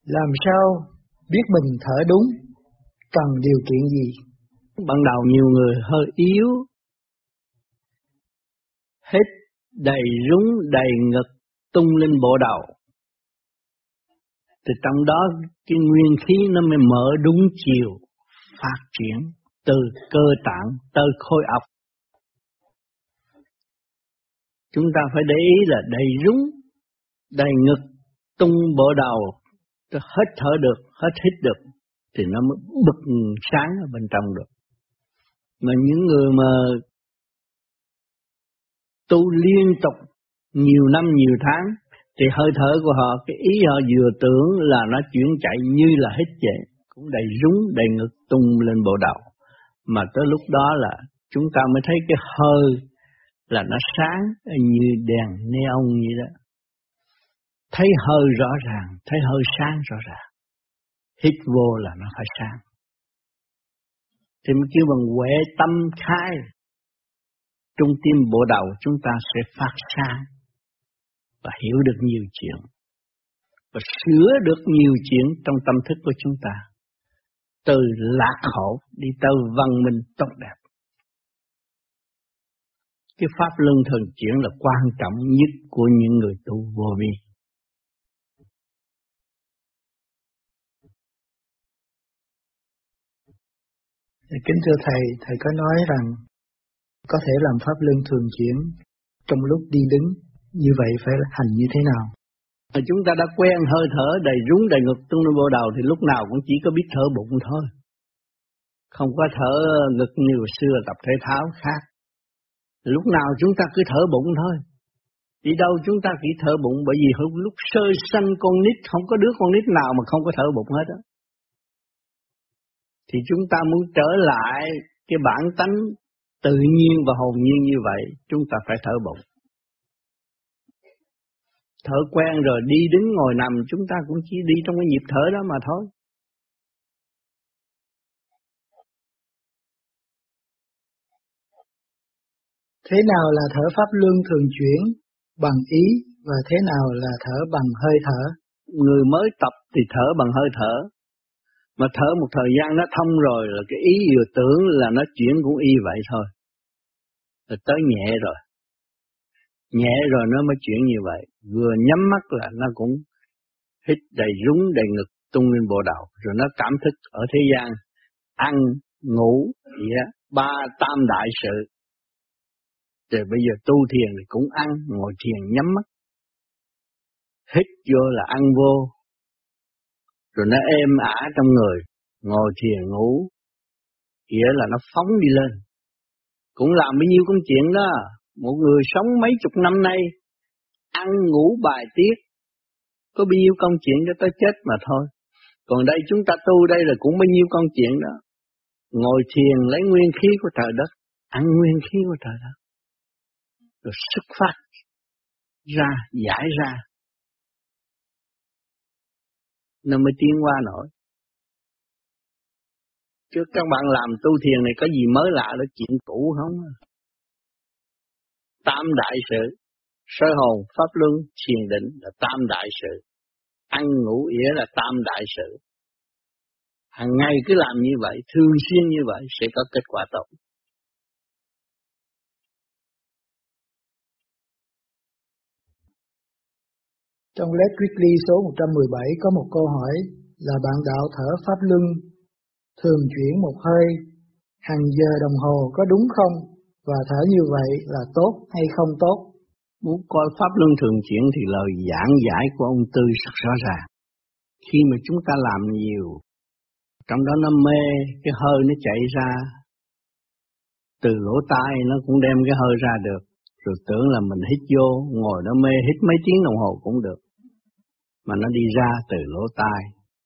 Làm sao biết mình thở đúng, cần điều kiện gì? Ban đầu nhiều người hơi yếu, hít đầy rúng đầy ngực tung lên bộ đầu. Từ trong đó cái nguyên khí nó mới mở đúng chiều, phát triển từ cơ tạng tới khối óc. Chúng ta phải để ý là đầy rúng, đầy ngực, tung bộ đầu, hết thở được, hết hít được, thì nó mới bừng sáng ở bên trong được. Mà những người mà tu liên tục nhiều năm nhiều tháng, thì hơi thở của họ, cái ý họ vừa tưởng là nó chuyển chạy như là hít vậy, cũng đầy rúng, đầy ngực tung lên bộ đầu. Mà tới lúc đó là chúng ta mới thấy cái hơi là nó sáng như đèn neon vậy đó. Thấy hơi rõ ràng, thấy hơi sáng rõ ràng. Hít vô là nó phải sáng. Thì mới kêu bằng huệ tâm khai. Trung tim bộ đầu chúng ta sẽ phát sáng và hiểu được nhiều chuyện và sửa được nhiều chuyện trong tâm thức của chúng ta, từ lạc khổ đi tới văn minh tốt đẹp. Cái pháp luân thường chuyển là quan trọng nhất của những người tu vô vi. Kính thưa Thầy có nói rằng có thể làm pháp luân thường chuyển trong lúc đi đứng, như vậy phải hành như thế nào? Chúng ta đã quen hơi thở đầy rúng đầy ngực tung lên bộ đầu thì lúc nào cũng chỉ có biết thở bụng thôi. Không có thở ngực như xưa tập thể thao khác. Lúc nào chúng ta cứ thở bụng thôi. Đi đâu chúng ta chỉ thở bụng, bởi vì lúc sơ sanh con nít không có đứa con nít nào mà không có thở bụng hết á. Thì chúng ta muốn trở lại cái bản tánh tự nhiên và hồn nhiên như vậy, chúng ta phải thở bụng. Thở quen rồi đi đứng ngồi nằm chúng ta cũng chỉ đi trong cái nhịp thở đó mà thôi. Thế nào là thở pháp luân thường chuyển bằng ý và thế nào là thở bằng hơi thở? Người mới tập thì thở bằng hơi thở. Mà thở một thời gian nó thông rồi là cái ý vừa tưởng là nó chuyển cũng y vậy thôi. Rồi tới nhẹ rồi. Nhẹ rồi nó mới chuyển như vậy. Vừa nhắm mắt là nó cũng hít đầy rúng đầy ngực tung lên bộ đầu. Rồi nó cảm thức ở thế gian. Ăn, ngủ, ba tam đại sự. Rồi bây giờ tu thiền thì cũng ăn, ngồi thiền nhắm mắt. Hít vô là ăn vô. Rồi nó êm ả trong người. Ngồi thiền ngủ. Nghĩa là nó phóng đi lên. Cũng làm bấy nhiêu công chuyện đó. Một người sống mấy chục năm nay, ăn ngủ bài tiết, có bao nhiêu công chuyện cho tới chết mà thôi. Còn đây chúng ta tu đây là cũng bao nhiêu công chuyện đó. Ngồi thiền lấy nguyên khí của trời đất, ăn nguyên khí của trời đất. Rồi xuất phát ra, giải ra. Nó mới tiến qua nổi. Chứ các bạn làm tu thiền này có gì mới lạ đó, chuyện cũ không? Tam đại sự, soi hồn, pháp luân, thiền định là tam đại sự. Ăn ngủ nghĩa là tam đại sự. Hàng ngày cứ làm như vậy, thường xuyên như vậy sẽ có kết quả tốt. Trong Let Weekly số 117 có một câu hỏi là bạn đạo thở pháp luân thường chuyển một hơi hàng giờ đồng hồ có đúng không? Và thở như vậy là tốt hay không tốt? Muốn coi pháp luân thường chuyển thì lời giảng giải của ông Tư rất rõ ràng. Khi mà chúng ta làm nhiều, trong đó nó mê, cái hơi nó chạy ra, từ lỗ tai nó cũng đem cái hơi ra được. Rồi tưởng là mình hít vô, ngồi nó mê, hít mấy tiếng đồng hồ cũng được. Mà nó đi ra từ lỗ tai.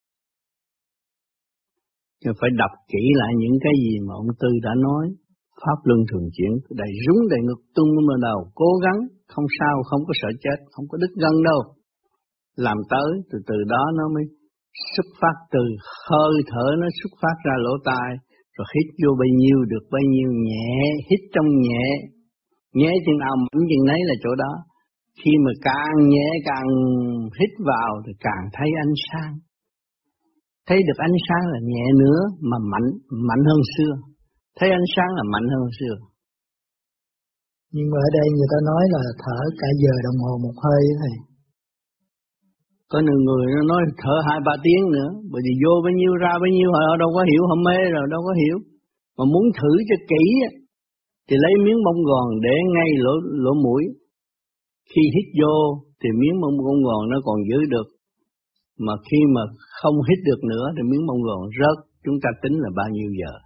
Nhưng phải đọc kỹ lại những cái gì mà ông Tư đã nói. Pháp luân thường chuyển, đầy rúng đầy ngực tung lên đầu, cố gắng, không sao, không có sợ chết, không có đứt gân đâu. Làm tới, từ đó nó mới xuất phát từ hơi thở, nó xuất phát ra lỗ tai, rồi hít vô bao nhiêu được bao nhiêu, nhẹ, hít trong nhẹ, nhẹ chừng nào mạnh chừng nấy là chỗ đó. Khi mà càng nhẹ càng hít vào thì càng thấy ánh sáng, Thấy được ánh sáng là nhẹ nữa mà mạnh hơn xưa. Thấy ánh sáng là mạnh hơn xưa. Nhưng mà ở đây người ta nói là thở cả giờ đồng hồ một hơi thầy. Có nhiều người nó nói thở 2-3 tiếng nữa, bởi vì vô bao nhiêu ra bao nhiêu họ đâu có hiểu, họ mê rồi đâu có hiểu. Mà muốn thử cho kỹ thì lấy miếng bông gòn để ngay lỗ mũi. Khi hít vô thì miếng bông gòn nó còn giữ được. Mà khi mà không hít được nữa thì miếng bông gòn rớt, chúng ta tính là bao nhiêu giờ.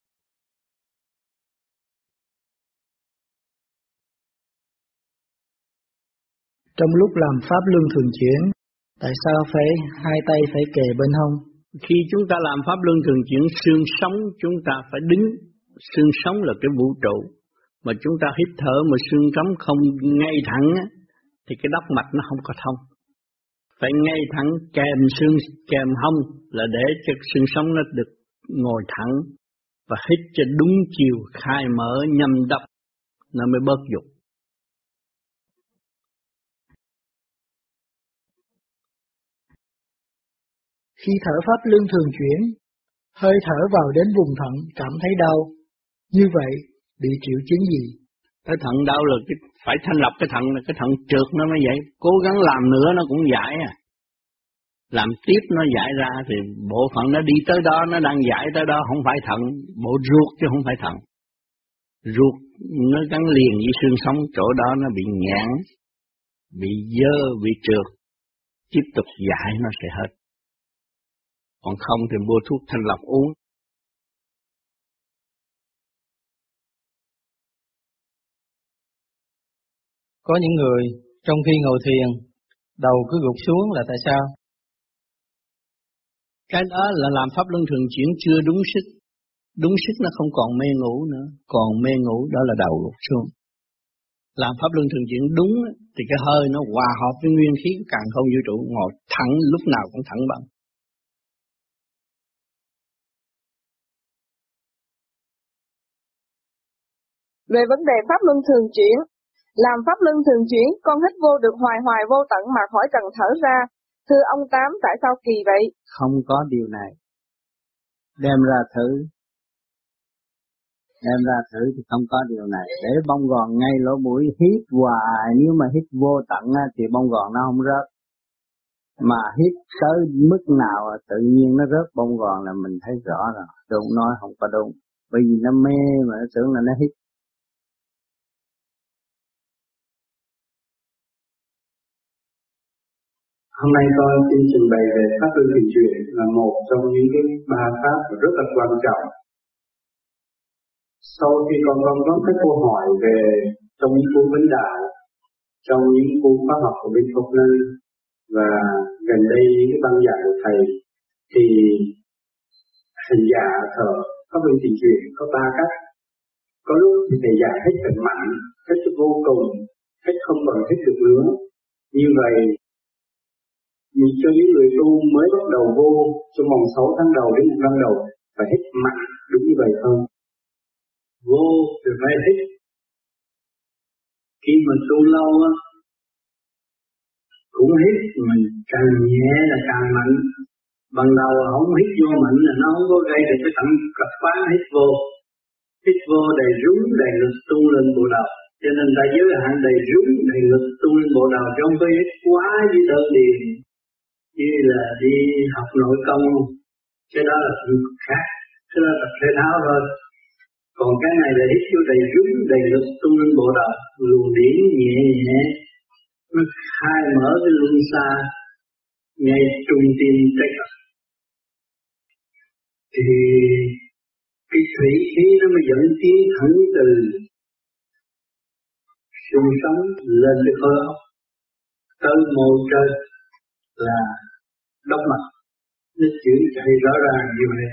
Trong lúc làm pháp luân thường chuyển, tại sao phải hai tay phải kề bên hông? Khi chúng ta làm pháp luân thường chuyển, xương sống chúng ta phải đứng. Xương sống là cái vũ trụ. Mà chúng ta hít thở mà xương sống không ngay thẳng thì cái đốc mạch nó không có thông. Phải ngay thẳng kèm xương kèm hông là để cho xương sống nó được ngồi thẳng và hít cho đúng chiều khai mở nhâm đốc nó mới bớt dục. Khi thở pháp luân thường chuyển, hơi thở vào đến vùng thận cảm thấy đau. Như vậy, bị triệu chứng gì? Cái thận đau là phải thanh lọc cái thận, cái thận trượt nó mới vậy. Cố gắng làm nữa nó cũng giải Làm tiếp nó giải ra thì bộ phận nó đi tới đó, nó đang giải tới đó, không phải thận, bộ ruột chứ không phải thận. Ruột nó gắn liền với xương sống, chỗ đó nó bị nghẽn, bị dơ, bị trượt. Tiếp tục giải nó sẽ hết. Còn không thì mua thuốc thanh lọc uống. Có những người trong khi ngồi thiền, đầu cứ gục xuống là tại sao? Cái đó là làm pháp luân thường chuyển chưa đúng sức. Đúng sức nó không còn mê ngủ nữa. Còn mê ngủ đó là đầu gục xuống. Làm pháp luân thường chuyển đúng thì cái hơi nó hòa hợp với nguyên khí của càn khôn vũ trụ, ngồi thẳng lúc nào cũng thẳng bằng. Về vấn đề pháp luân thường chuyển, làm pháp luân thường chuyển con hít vô được hoài vô tận mà khỏi cần thở ra. Thưa ông Tám, tại sao kỳ vậy? Không có điều này. Đem ra thử thì không có điều này. Để bông gòn ngay lỗ mũi hít hoài, nếu mà hít vô tận thì bông gòn nó không rớt. Mà hít tới mức nào tự nhiên nó rớt bông gòn là mình thấy rõ rồi. Đúng nói không có đúng. Bởi vì nó mê mà nó tưởng là nó hít. Hôm nay tôi xin trình bày về pháp luân thường chuyển là một trong những cái ba pháp rất là quan trọng. Sau khi con có các câu hỏi về trong những cuốn vấn đạo, trong những cuốn khoa học của bên Phật Năng và gần đây những cái băng giảng của thầy, thì hành giả thở pháp luân thường chuyển có ba cách. Có lúc thì thầy giảng hết thật mạnh, hết vô cùng, hết không còn hết được nữa. Như vậy cho những người tu mới bắt đầu vô trong vòng 6 tháng đầu đến 1 năm đầu phải hít mạnh, đúng như vậy không? Vô rồi phải hít. Khi mà tu lâu cũng hít, mình càng nhẹ là càng mạnh. Ban đầu không hít vô mạnh là nó không có gây được cái thận cập phá. Hít vô đầy rúng đầy ngực tung lên bộ đầu. Cho nên ta giới hạn đầy rúng đầy ngực tung lên bộ đầu, chứ không có hít quá với đơn điền như là đi học nội công. Cái đó là việc khác, cái đó là tập thể thao thôi. Còn cái này là hít vô đầy rúng đầy ngực tung lên bộ đầu, luồng điển nhẹ nhẹ nó khai mở cái luân xa ngay trung tim trái đất. Thì cái thủy khí nó mới dẫn tiến thẳng từ xương sống lên cái khối óc tới môi trên là đốc mạch, nó chuyển chạy rõ ràng như vậy.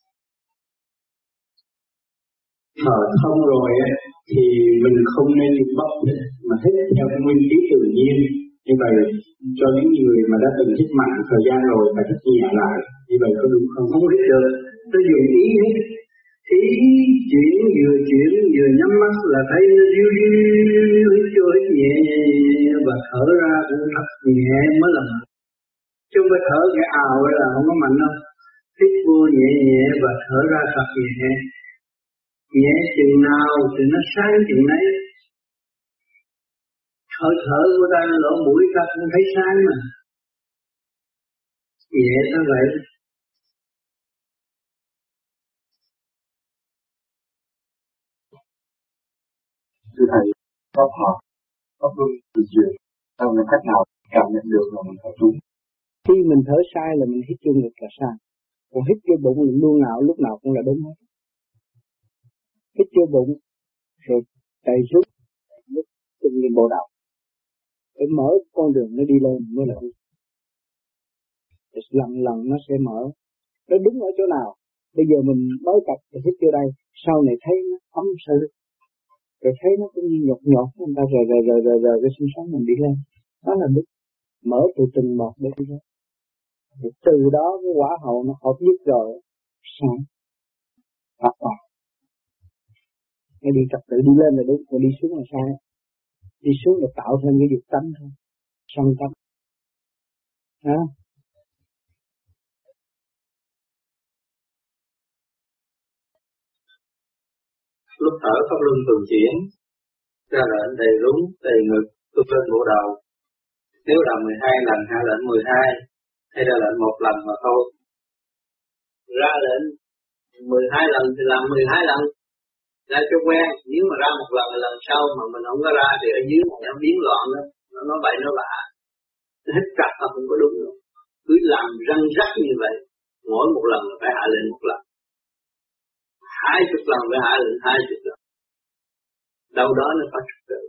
Thở thông rồi thì mình không nên bóc mà hít theo cái nguyên khí tự nhiên. Như vậy cho những người mà đã từng hít mạnh thời gian rồi phải hít nhẹ lại. Như vậy có đúng không? Không hít được. Tôi dùng ý hít. Ý chuyển vừa nhắm mắt là thấy nó hít vô hít nhẹ và thở ra cũng thật nhẹ mới làm. Chứ không phải thở cái ào là không có mạnh đâu. hít vô nhẹ nhẹ và thở ra thật nhẹ. Nhẹ chừng nào thì nó sáng chừng nấy. Hơi thở của ta lỗ mũi ta không thấy sáng mà. Nhẹ tới vậy. Thưa Thầy, pháp học, pháp luân thường chuyển, theo những cách nào cảm nhận được là mình thở đúng? Khi mình thở sai là mình hít vô ngực là sai. Còn hít vô bụng là lúc nào cũng là đúng hết. Hít vô bụng, rồi đầy rút, lúc tung lên bộ đầu. Phải mở con đường nó đi lên mới là đúng. Lần nó sẽ mở. Nó đúng ở chỗ nào? Bây giờ mình mới tập thì hít vô đây, sau này thấy nó ấm sơ. Rồi thấy nó cũng như nhột người ta rồi cái sinh sống mình đi lên. Đó là đúng. Mở từ từng một để đi lên. Từ đó cái quả hậu nó hợp nhất rồi sáng phát toàn. Nó đi trật tự đi lên là đúng, còn đi xuống là sai. Đi xuống là tạo thêm cái dục tánh thôi, sân tánh. Hả? Lúc thở pháp luân thường chuyển, ra lệnh đầy rúng, đầy ngực, tung lên bộ đầu. Nếu làm 12 lần, hạ lệnh 12, hay ra lệnh 1 lần mà thôi. Ra lệnh 12 lần thì làm 12 lần. Ra cho quen, nếu mà ra một lần là lần sau mà mình không có ra thì ở dưới nó biến loạn đó, nó bậy nó bạ. Nó hít chặt nó không có đúng đâu. Cứ làm răng rắc như vậy, mỗi một lần là phải hạ lệnh 1 lần. 20 lần phải hạ lệnh 20 lần. Đâu đó nó có trật tự.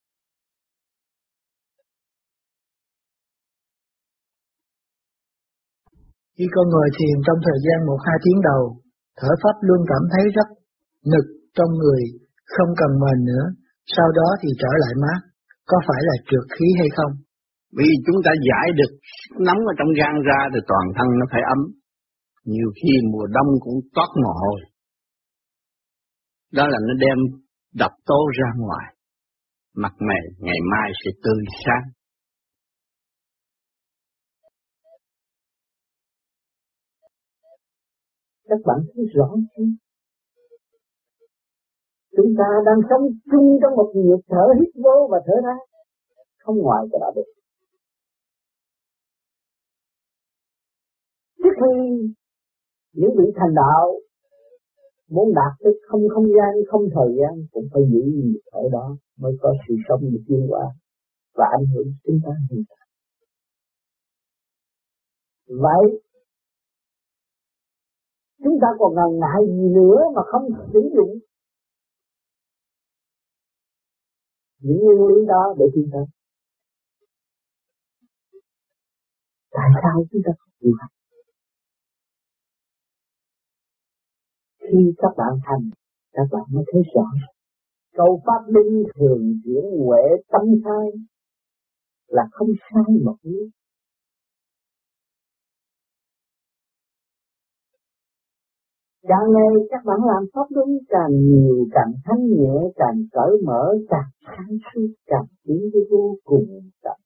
Khi con ngồi thiền trong thời gian 1-2 tiếng đầu, thở pháp luôn cảm thấy rất nực trong người, không cần mền nữa, sau đó thì trở lại mát. Có phải là trượt khí hay không? Vì chúng ta giải được nóng ở trong gan ra thì toàn thân nó phải ấm. Nhiều khi mùa đông cũng toát mồ hôi. Đó là nó đem độc tố ra ngoài. Mặt mày ngày mai sẽ tươi sáng. Các bạn thấy rõ chưa? Chúng ta đang sống chung trong một nhịp thở hít vô và thở ra, không ngoài cái đó được. Trước khi những vị thành đạo muốn đạt tới không không gian, không thời gian cũng phải giữ nhịp thở đó mới có sự sống được tiến hóa và ảnh hưởng chúng ta hiện tại. Vậy chúng ta còn ngần ngại gì nữa mà không sử dụng những nguyên lý đó để tiến tới? Tại sao chúng ta không chịu hành? Khi các bạn hành, các bạn mới thấy rõ. Câu pháp luân thường chuyển huệ tâm sai là không sai một chút. Càng ngày các bạn làm pháp luân càng nhiều, càng thanh nhẹ, càng cởi mở, càng sáng suốt, càng tiến tới vô cùng tận.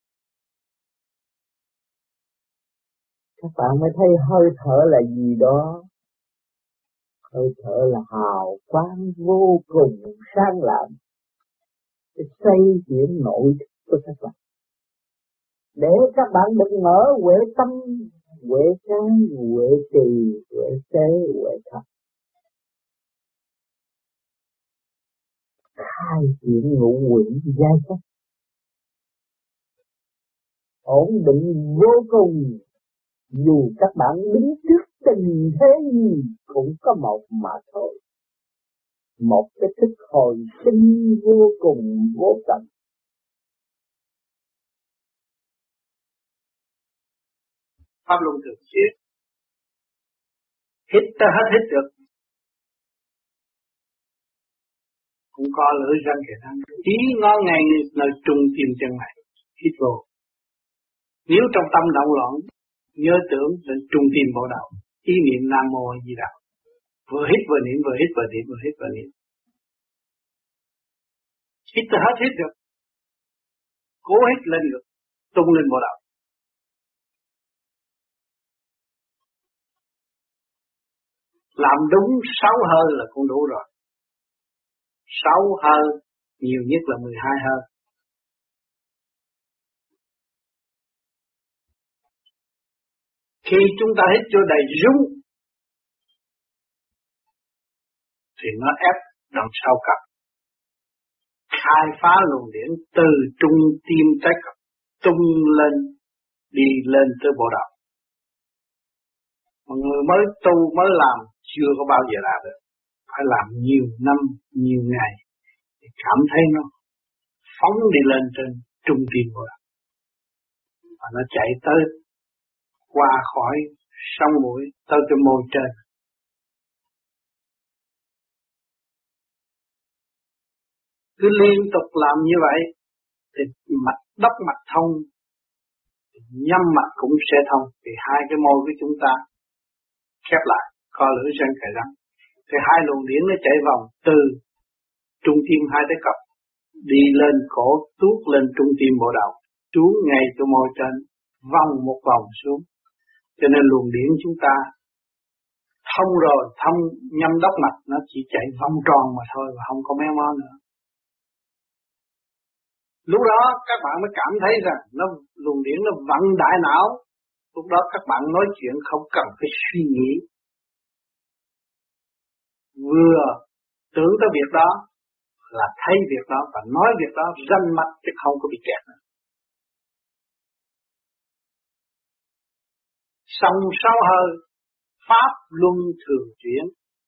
Các bạn mới thấy hơi thở là gì đó. Hơi thở là hào quang vô cùng sáng lạng để xây chuyển nội thức của các bạn. Để các bạn được mở huệ tâm, huệ sáng, huệ trì, huệ tế, huệ thật. Khai triển ngũ quyển giai cấp. Ổn định vô cùng. Dù các bạn đứng trước tình thế gì cũng có một mà thôi. Một cái thức hồi sinh vô cùng vô tận. Pháp luân thường chuyển. Hít ta hết hít được. Cũng có lưỡi răng kề răng. Ý ngó ngay nơi trung tim chân mày. Hít vô. Nếu trong tâm động loạn, nhớ tưởng đến trung tim bộ đầu. Ý niệm Nam Mô A Di Đà. Vừa hít vừa niệm, vừa hít vừa niệm, vừa hít vừa niệm. Hít ta hết hít được. Cố hít lên được. Tung lên bộ đầu. Làm đúng 6 hơi là cũng đủ rồi. 6 hơi, nhiều nhất là 12 hơi. Khi chúng ta hít vô đầy rung thì nó ép đằng sau cặp, khai phá luồng điển từ trung tim tới cặp, tung lên, đi lên tới bộ đầu. Một người mới tu mới làm chưa có bao giờ làm được, phải làm nhiều năm, nhiều ngày thì cảm thấy nó phóng đi lên trên trung tim bộ đầu, và nó chạy tới qua khỏi sống mũi tới cái môi trên. Cứ liên tục làm như vậy thì mạch đốc mạch thông, nhâm mạch cũng sẽ thông, thì hai cái môi của chúng ta khép lại, co lưỡi răng cài răng, thì hai luồng điển nó chạy vòng từ trung tim hai tới cặp, đi lên cổ, tuốt lên trung tim bộ đầu, xuống ngay chỗ môi trên, vòng một vòng xuống. Cho nên luồng điển chúng ta thông rồi, thông nhâm đốc mạch, nó chỉ chạy vòng tròn mà thôi, và không có méo mó nữa. Lúc đó các bạn mới cảm thấy rằng nó luồng điển nó vận đại não. Lúc đó các bạn nói chuyện không cần phải suy nghĩ, vừa tưởng tới việc đó là thấy việc đó và nói việc đó ranh mạch, chứ không có bị kẹt nữa. Xong 6 hơi, pháp luân thường chuyển.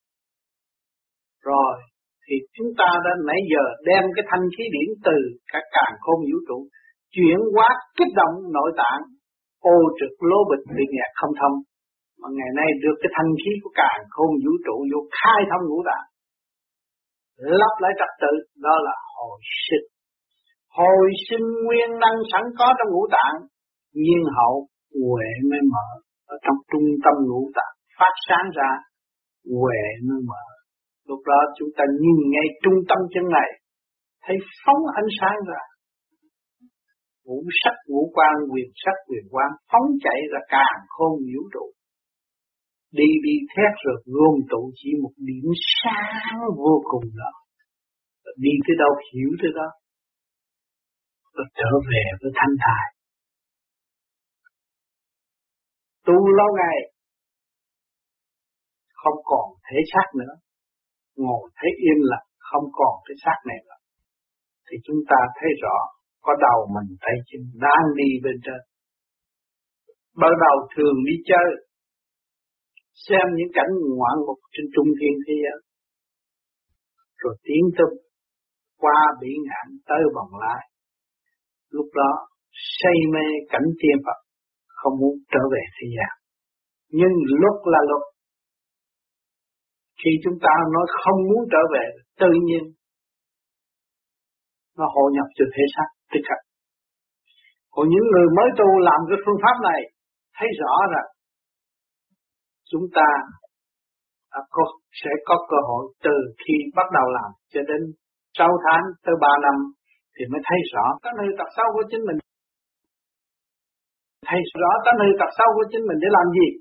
Rồi thì chúng ta đã nãy giờ đem cái thanh khí điển từ cả càn khôn vũ trụ chuyển hóa kích động nội tạng, ô trực lô bịch bị nghẹt không thông, mà ngày nay được cái thanh khí của càn khôn vũ trụ vô khai thông ngũ tạng, lắp lại trật tự, đó là hồi sinh. Hồi sinh nguyên năng sẵn có trong ngũ tạng, nhiên hậu huệ mới mở ở trong trung tâm ngũ tạng phát sáng ra, huệ mới mở. Lúc đó chúng ta nhìn ngay trung tâm chân này, thấy phóng ánh sáng ra, ngũ sắc ngũ quan, quyền sắc quyền quan phóng chạy ra càn khôn vũ trụ, đi thét rồi gom tụ chỉ một điểm sáng vô cùng đó. Đi tới đâu hiểu tới đó, rồi trở về với thanh thải. Tu lâu ngày không còn thể xác nữa, ngồi thấy yên lặng không còn cái xác này nữa, thì chúng ta thấy rõ có đầu mình tay chân đang đi bên trên. Ban đầu thường đi chơi, xem những cảnh ngoạn mục trên trung thiên thế giới, rồi tiến tới qua bỉ ngạn tới vòng lại. Lúc đó say mê cảnh tiên Phật, không muốn trở về thế gian. Nhưng lúc là lúc, khi chúng ta nói không muốn trở về, tự nhiên nó hội nhập cho thể xác tích cực. Còn những người mới tu làm cái phương pháp này, thấy rõ rằng chúng ta sẽ có cơ hội từ khi bắt đầu làm cho đến 6 tháng tới 3 năm thì mới thấy rõ tánh hư tật xấu của chính mình. Thấy rõ tánh hư tật xấu của chính mình để làm gì?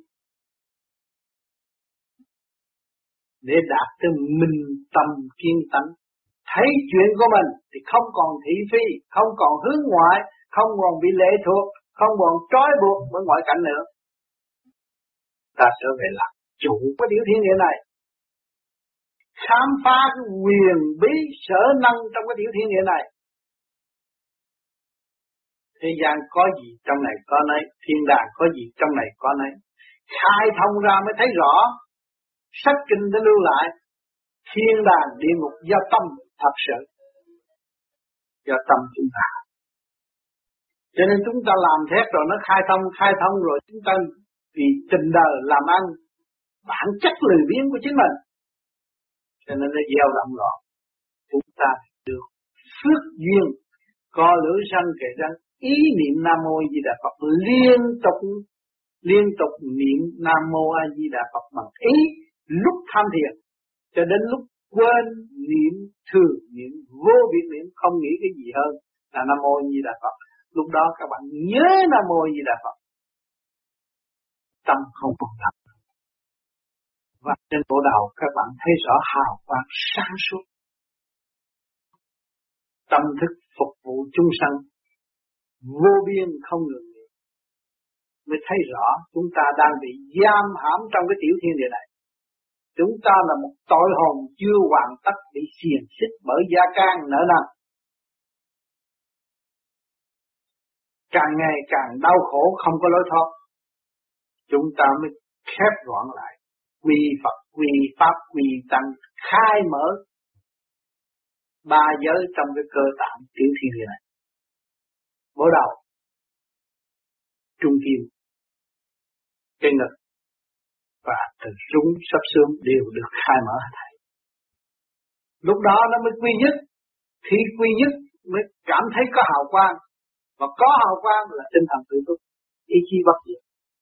Để đạt tới minh tâm kiên tánh. Thấy chuyện của mình thì không còn thị phi, không còn hướng ngoại, không còn bị lệ thuộc, không còn trói buộc bởi ngoại cảnh nữa. Ta sẽ về làm chủ của tiểu thiên địa này, khám phá cái quyền bí sở năng trong cái tiểu thiên địa này. Thế gian có gì trong này có nấy, thiên đàng có gì trong này có nấy. Khai thông ra mới thấy rõ, sách kinh đã lưu lại, thiên đàng địa ngục do tâm thật sự, do tâm chúng ta. Cho nên chúng ta làm thét rồi nó khai thông rồi chúng ta vì tình đời làm ăn, bản chất lười biếng của chính mình, cho nên nó gieo động loạn. Chúng ta được phước duyên, co lưỡi răng kề răng, ý niệm Nam Mô A Di Đà Phật liên tục niệm Nam Mô A Di Đà Phật bằng ý, lúc tham thiền cho đến lúc quên niệm, thường niệm, vô biệt niệm, không nghĩ cái gì hơn là Nam Mô A Di Đà Phật. Lúc đó các bạn nhớ Nam Mô A Di Đà Phật, tâm không còn lặng. Và trên bộ đầu các bạn thấy rõ hào quang sáng suốt. Tâm thức phục vụ chúng sanh vô biên không ngừng nghỉ. Mới thấy rõ chúng ta đang bị giam hãm trong cái tiểu thiên địa này. Chúng ta là một tội hồn chưa hoàn tất bị xiềng xích bởi gia can nợ nần. Càng ngày càng đau khổ không có lối thoát. Chúng ta mới khép gọn lại. Quy Phật, quy Pháp, quy Tăng, khai mở ba giới trong cái cơ tạng tiểu thiên địa này. Bộ đầu, trung kim, cái ngực và từ rúng sắp xương đều được khai mở hết thảy. Lúc đó nó mới quy nhất. Khi quy nhất mới cảm thấy có hào quang. Và có hào quang là tinh thần tự túc, ý chí bất diệt.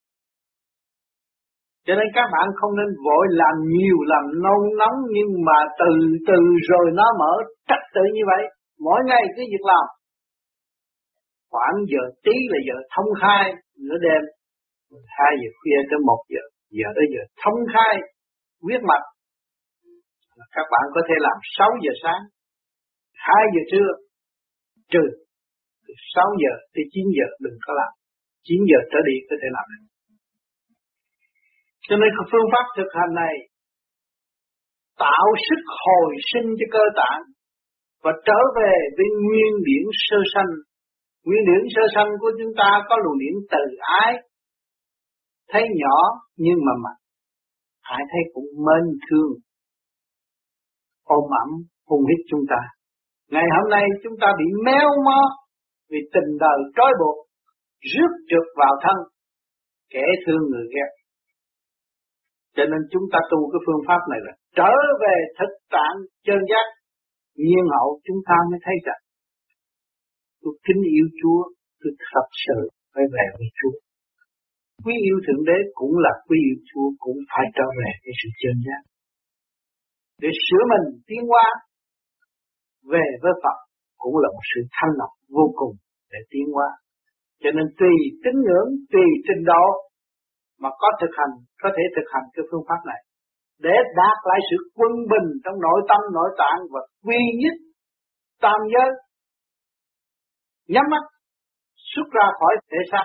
Cho nên các bạn không nên vội làm nhiều, làm nôn nóng, nhưng mà từ từ rồi nó mở trật tự như vậy. Mỗi ngày cứ việc làm. Khoảng giờ tí là giờ thông khai, nửa đêm, 2 giờ khuya tới 1 giờ, giờ tới giờ thông khai, quyết mạch. Các bạn có thể làm 6 giờ sáng, 2 giờ trưa, trừ. Từ 6 giờ tới 9 giờ đừng có làm. 9 giờ trở đi có thể làm được. Cho nên phương pháp thực hành này tạo sức hồi sinh cho cơ tạng và trở về với nguyên điển sơ sanh. Nguyên điển sơ sanh của chúng ta có luồng điển từ ái, thấy nhỏ nhưng mà mạnh, ai thấy cũng mến thương, ôm ẩm, hung hít chúng ta. Ngày hôm nay chúng ta bị méo mó vì tình đời trói buộc, rước trượt vào thân, kẻ thương người ghét. Cho nên chúng ta tu cái phương pháp này là trở về thực trạng chân giác, nhiên hậu chúng ta mới thấy rằng tôi kính yêu Chúa, tôi thật sự phải về với Chúa. Quý yêu Thượng Đế cũng là quý yêu Chúa, cũng phải trở về cái sự chân giác. Để sửa mình tiến hóa về với Phật cũng là một sự thanh lọc vô cùng để tiến hóa. Cho nên tùy tín ngưỡng, tùy trình độ mà có thực hành, có thể thực hành cái phương pháp này để đạt lại sự quân bình trong nội tâm, nội tạng và quy nhất tam giới. Nhắm mắt xuất ra khỏi thể xác,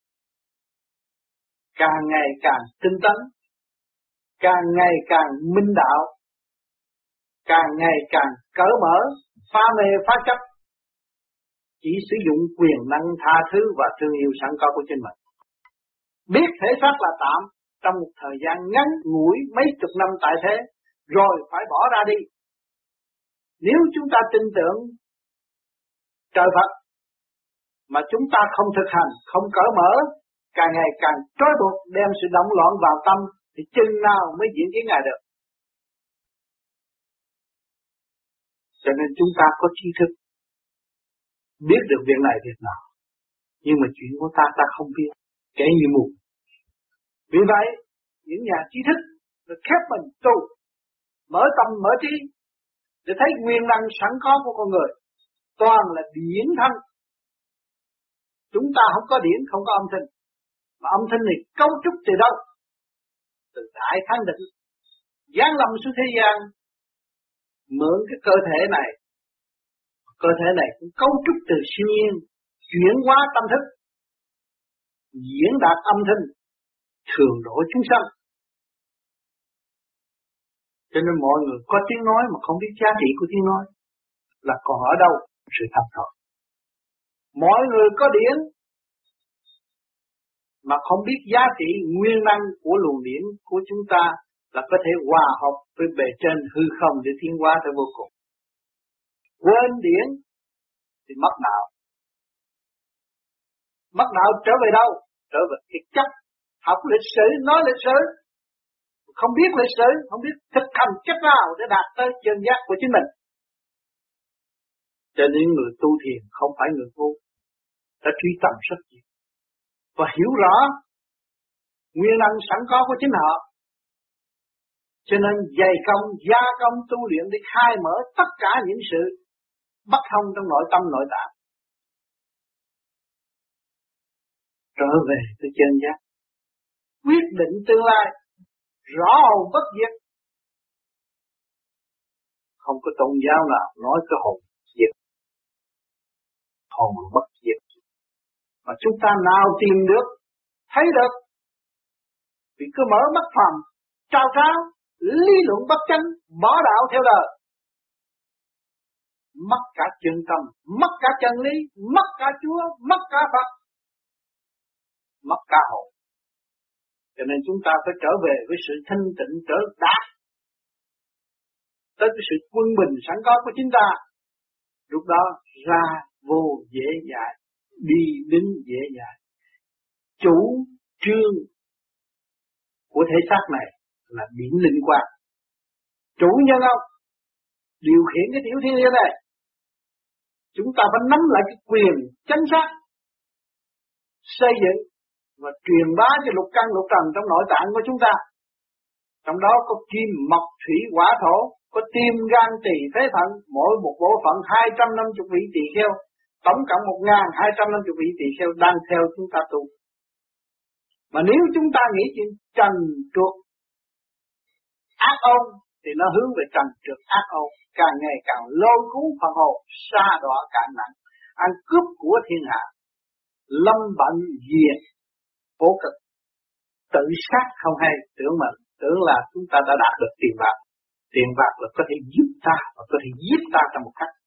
càng ngày càng tinh tấn, càng ngày càng minh đạo, càng ngày càng cởi mở, phá mê phá chấp, chỉ sử dụng quyền năng tha thứ và thương yêu sẵn có của chính mình. Biết thể xác là tạm trong một thời gian ngắn ngủi mấy chục năm tại thế, rồi phải bỏ ra đi. Nếu chúng ta tin tưởng trời Phật mà chúng ta không thực hành, không cởi mở, càng ngày càng trói buộc, đem sự động loạn vào tâm, thì chừng nào mới diễn kiến Ngài được. Cho nên chúng ta có trí thức, biết được việc này việc nào, nhưng mà chuyện của ta không biết, kể như mù. Vì vậy, những nhà trí thức khép mình tu, mở tâm mở trí, để thấy nguyên năng sẵn có của con người, toàn là điển thanh. Chúng ta không có điển, không có âm thanh, mà âm thanh này cấu trúc từ đâu? Từ Đại Thanh Định, giáng lâm xuống thế gian, mượn cái cơ thể này. Cơ thể này cũng cấu trúc từ siêu nhiên, chuyển hóa tâm thức, diễn đạt âm thanh, thường độ chúng sanh. Cho nên mọi người có tiếng nói mà không biết giá trị của tiếng nói là còn ở đâu sự thật thôi. Mọi người có điển mà không biết giá trị nguyên năng của luồng điển của chúng ta là có thể hòa hợp với bề trên hư không để tiến hóa tới vô cùng. Quên điển thì mất đạo. Mất đạo trở về đâu? Trở về cái chấp. Học lịch sử, nói lịch sử, không biết lịch sử, không biết thực hành cách nào để đạt tới chân giác của chính mình. Cho nên người tu thiền không phải người ngu, đã truy tầm rất nhiều và hiểu rõ nguyên năng sẵn có của chính họ. Cho nên dày công, gia công tu luyện để khai mở tất cả những sự bất thông trong nội tâm nội tạng, trở về với chân giác, quyết định tương lai, rõ hồn bất diệt. Không có tôn giáo nào nói cái hồn diệt, hồn bất diệt. Mà chúng ta nào tìm được, thấy được, vì cứ mở mắt phàm, trao tráo, lý luận bất chánh, bỏ đạo theo đời, mất cả chân tâm, mất cả chân lý, mất cả Chúa, mất cả Phật, mất cả hồn. Cho nên chúng ta phải trở về với sự thanh tịnh trở đạt tới cái sự quân bình sẵn có của chúng ta. Lúc đó ra vô dễ dãi, đi đứng dễ dãi. Chủ trương của thể xác này là điển linh quan. Chủ nhân ông điều khiển cái tiểu thiên địa này. Chúng ta phải nắm lại cái quyền chánh xác, xây dựng và truyền bá cho lục căn lục trần trong nội tạng của chúng ta. Trong đó có kim, mộc, thủy, hỏa, thổ, có tim, gan, tỳ, phế thận, mỗi một bộ phận 250 vị tỳ kheo, tổng cộng 1250 vị tỳ kheo đang theo chúng ta tu. Mà nếu chúng ta nghĩ chuyện trần trượt ác ôn thì nó hướng về trần trượt ác ôn, càng ngày càng lôi cuốn phần hồn sa đọa càng nặng, ăn cướp của thiên hạ, lâm bệnh diệt vô cực, tự sát không hay, tưởng là chúng ta đã đạt được tiền bạc. Tiền bạc là có thể giúp ta và có thể giết ta trong một khắc.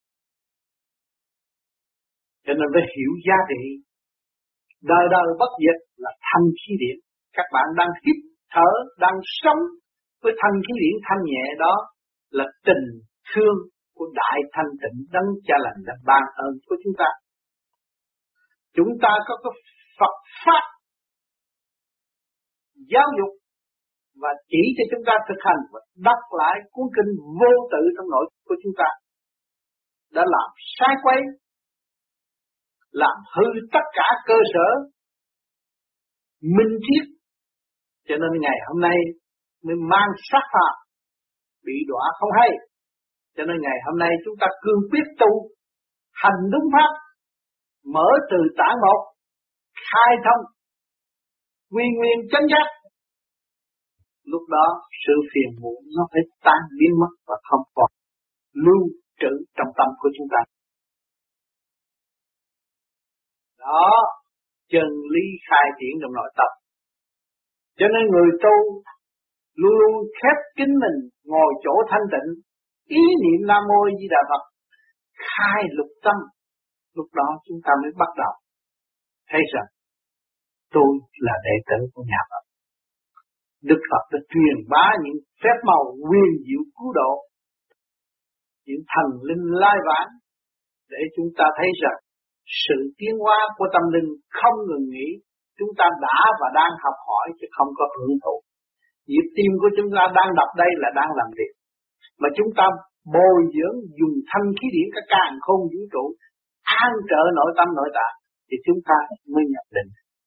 Cho nên phải hiểu giá trị. Đời đời bất diệt là thanh khí điển. Các bạn đang hít thở, đang sống với thanh khí điển thanh nhẹ đó là tình thương của đại thanh tịnh đấng cha lành đã ban ơn của chúng ta. Chúng ta có cái Phật pháp giáo dục và chỉ cho chúng ta thực hành và đọc lại cuốn kinh vô tự trong nội của chúng ta đã làm sai quấy, làm hư tất cả cơ sở minh triết. Cho nên ngày hôm nay mới mang sát phạt bị đọa không hay. Cho nên ngày hôm nay chúng ta cương quyết tu hành đúng pháp, mở từ tạng một, khai thông quy nguyên chánh giác. Lúc đó sự phiền muộn nó phải tan biến mất và không còn lưu trữ trong tâm của chúng ta. Đó, chân lý khai triển trong nội tâm. Cho nên người tu luôn luôn khép kín mình, ngồi chỗ thanh tịnh, ý niệm Nam Mô Di Đà Phật, khai lục tâm. Lúc đó chúng ta mới bắt đầu thấy rằng tôi là đệ tử của nhà Phật. Đức Phật đã truyền bá những phép màu quyền diệu cứu độ, những thần linh lai vãng để chúng ta thấy rằng sự tiến hóa của tâm linh không ngừng nghỉ. Chúng ta đã và đang học hỏi chứ không có hưởng thụ. Nhịp tim của chúng ta đang đập đây là đang làm việc. Mà chúng ta bồi dưỡng dùng thanh khí điển cả càn khôn vũ trụ an trợ nội tâm nội tạng thì chúng ta mới nhập định.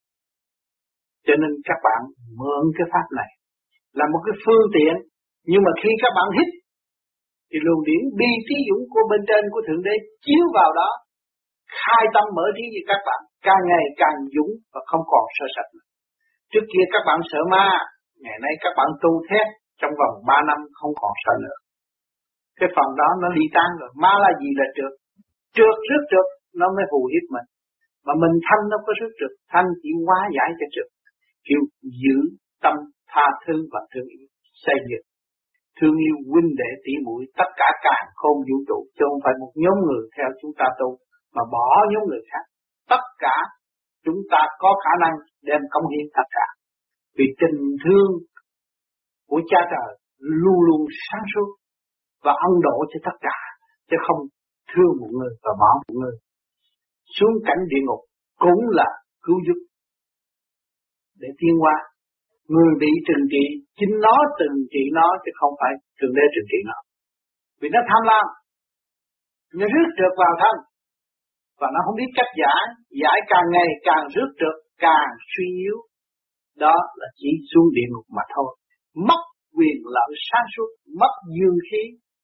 Cho nên các bạn mượn cái pháp này là một cái phương tiện, nhưng mà khi các bạn hít thì luồng điển bi trí dũng của bên trên của Thượng Đế chiếu vào đó, khai tâm mở trí cho các bạn càng ngày càng dũng và không còn sợ sệt. Trước kia các bạn sợ ma, ngày nay các bạn tu thét trong vòng 3 năm không còn sợ nữa. Cái phần đó nó ly tan rồi. Ma là gì là trượt? Trượt rước trượt nó mới hù hiếp mình. Mà mình thanh nó có rước trượt, thanh chỉ hóa giải cho trượt. Kêu giữ tâm tha thứ và thương yêu, xây dựng thương yêu huynh đệ tỷ muội tất cả càn khôn vũ trụ, chứ không phải một nhóm người theo chúng ta tu mà bỏ nhóm người khác. Tất cả chúng ta có khả năng đem cống hiến tất cả, vì tình thương của Cha Trời luôn luôn sáng suốt và ân độ cho tất cả, chứ không thương một người và bỏ một người. Xuống cảnh địa ngục cũng là cứu giúp để tiến hóa. Người bị trừng trị chính nó trừng trị nó, chứ không phải Thượng Đế trừng trị nó. Vì nó tham lam, nó rước trượt vào thân và nó không biết cách giải càng ngày càng rước trượt, càng suy yếu. Đó là chỉ xuống địa ngục mà thôi. Mất quyền lợi sáng suốt, mất dương khí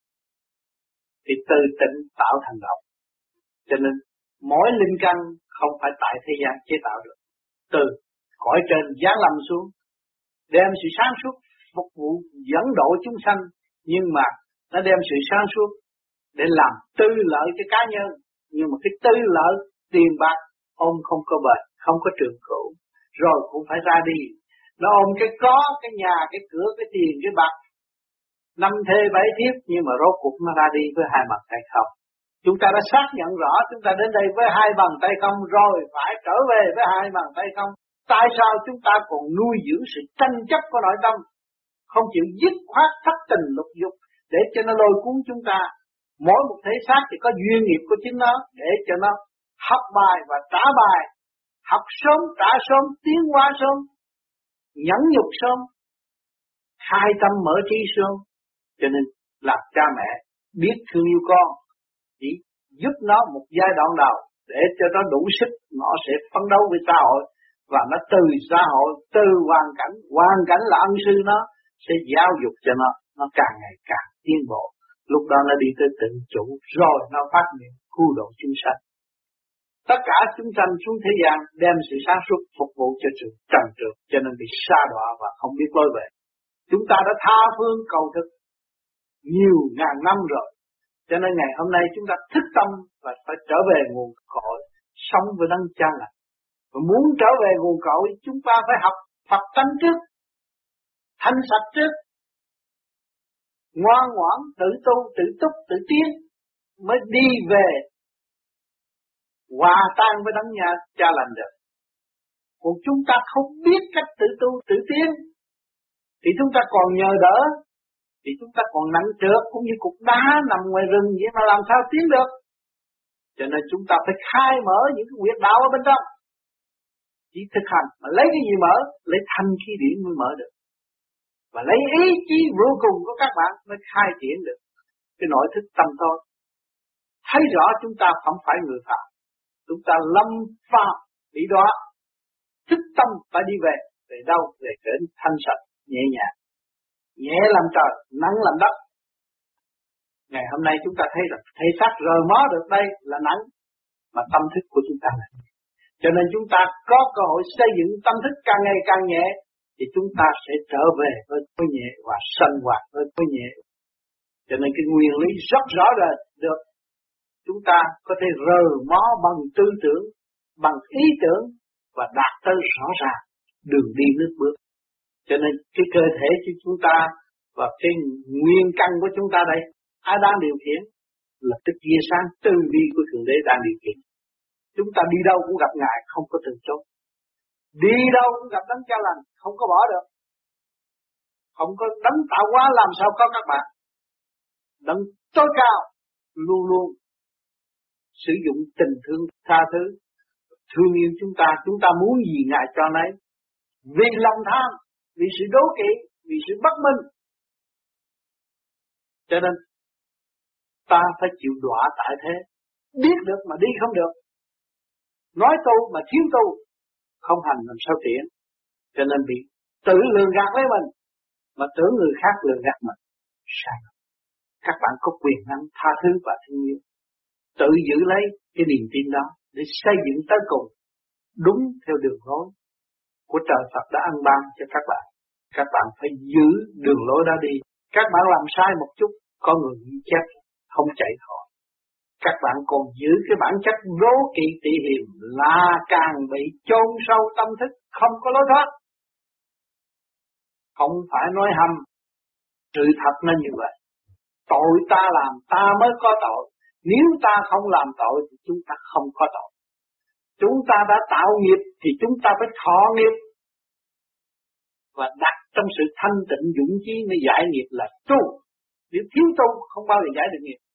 thì từ tịnh tạo thành động. Cho nên mỗi linh căn không phải tại thế gian chế tạo được, từ cõi trên giáng lâm xuống, đem sự sáng suốt phục vụ dẫn độ chúng sanh, nhưng mà nó đem sự sáng suốt để làm tư lợi cho cá nhân, nhưng mà cái tư lợi tiền bạc ôm không có bền, không có trường cửu, rồi cũng phải ra đi. Nó ôm cái có, cái nhà, cái cửa, cái tiền, cái bạc, 5 thê 7 thiếp, nhưng mà rốt cuộc nó ra đi với 2 bàn tay không. Chúng ta đã xác nhận rõ, chúng ta đến đây với 2 bàn tay không, rồi phải trở về với 2 bàn tay không. Tại sao chúng ta còn nuôi dưỡng sự tranh chấp của nội tâm, không chịu dứt khoát thất tình lục dục để cho nó lôi cuốn chúng ta? Mỗi một thể xác thì có duyên nghiệp của chính nó, để cho nó học bài và trả bài, học sớm trả sớm, tiến hóa sớm, nhẫn nhục sớm, khai tâm mở trí sớm. Cho nên làm cha mẹ biết thương yêu con, chỉ giúp nó một giai đoạn đầu để cho nó đủ sức, nó sẽ phấn đấu với xã hội, và nó từ xã hội, từ hoàn cảnh là ân sư, nó sẽ giáo dục cho nó càng ngày càng tiến bộ. Lúc đó nó đi tới tự chủ, rồi nó phát nguyện cứu độ chúng sanh. Tất cả chúng sanh xuống thế gian đem sự sáng suốt phục vụ cho sự trần trượt, cho nên bị sa đọa và không biết lối về. Chúng ta đã tha phương cầu thực nhiều ngàn năm rồi, cho nên ngày hôm nay chúng ta thức tâm và phải trở về nguồn cội, sống với đấng cha lành. Và muốn trở về nguồn cội, chúng ta phải học Phật tánh trước, thanh sạch trước, ngoan ngoãn tự tu, tự túc, tự tiến, mới đi về hòa tan với đấng nhà cha lành được. Còn chúng ta không biết cách tự tu, tự tiến, thì chúng ta còn nhờ đỡ, thì chúng ta còn nặng trược cũng như cục đá nằm ngoài rừng vậy mà làm sao tiến được. Cho nên chúng ta phải khai mở những cái huyệt đạo ở bên trong. Chỉ thực hành mà lấy cái gì mở? Lấy thanh khí điển mới mở được. Và lấy ý chí vô cùng của các bạn mới khai triển được cái nội thức tâm thôi. Thấy rõ chúng ta không phải người phạm, chúng ta lâm phạm bị đọa, thức tâm phải đi về. Về đâu? Về đến thanh sạch, nhẹ nhàng. Nhẹ làm trời, nặng làm đất. Ngày hôm nay chúng ta thấy rằng thể xác rờ mó được đây là nặng, mà tâm thức của chúng ta là. Cho nên chúng ta có cơ hội xây dựng tâm thức càng ngày càng nhẹ, thì chúng ta sẽ trở về với khối nhẹ và sinh hoạt với khối nhẹ. Cho nên cái nguyên lý rất rõ rệt được. Chúng ta có thể rờ mó bằng tư tưởng, bằng ý tưởng và đạt tới rõ ràng đường đi nước bước. Cho nên cái cơ thể của chúng ta và cái nguyên căn của chúng ta đây, ai đang điều khiển? Là cái tia sáng từ bi của Thượng Đế đang điều khiển. Chúng ta đi đâu cũng gặp Ngài, không có từ chối. Đi đâu cũng gặp đấng cha lành, không có bỏ được. Không có đấng tạo hóa làm sao có các bạn. Đấng tối cao luôn luôn sử dụng tình thương tha thứ, thương yêu chúng ta muốn gì Ngài cho nấy. Vì lòng tham, vì sự đố kỵ, vì sự bất minh. Cho nên ta phải chịu đọa tại thế, biết được mà đi không được. Nói tu mà thiếu tu, không hành làm sao tiến. Cho nên bị tự lường gạt lấy mình, mà tưởng người khác lường gạt mình. Sai. Các bạn có quyền năng tha thứ và thương yêu, tự giữ lấy cái niềm tin đó để xây dựng tới cùng đúng theo đường lối của trời Phật đã ăn ban cho các bạn. Các bạn phải giữ đường lối đó đi. Các bạn làm sai một chút, có người ghi chép, không chạy khỏi. Các bạn còn giữ cái bản chất đố kỵ tị hiềm là càng bị chôn sâu tâm thức, không có lối thoát. Không phải nói hầm, sự thật nó như vậy. Tội ta làm ta mới có tội. Nếu ta không làm tội thì chúng ta không có tội. Chúng ta đã tạo nghiệp thì chúng ta phải thọ nghiệp. Và đặt trong sự thanh tịnh dũng chí mới giải nghiệp là tu. Nếu thiếu tu không bao giờ giải được nghiệp.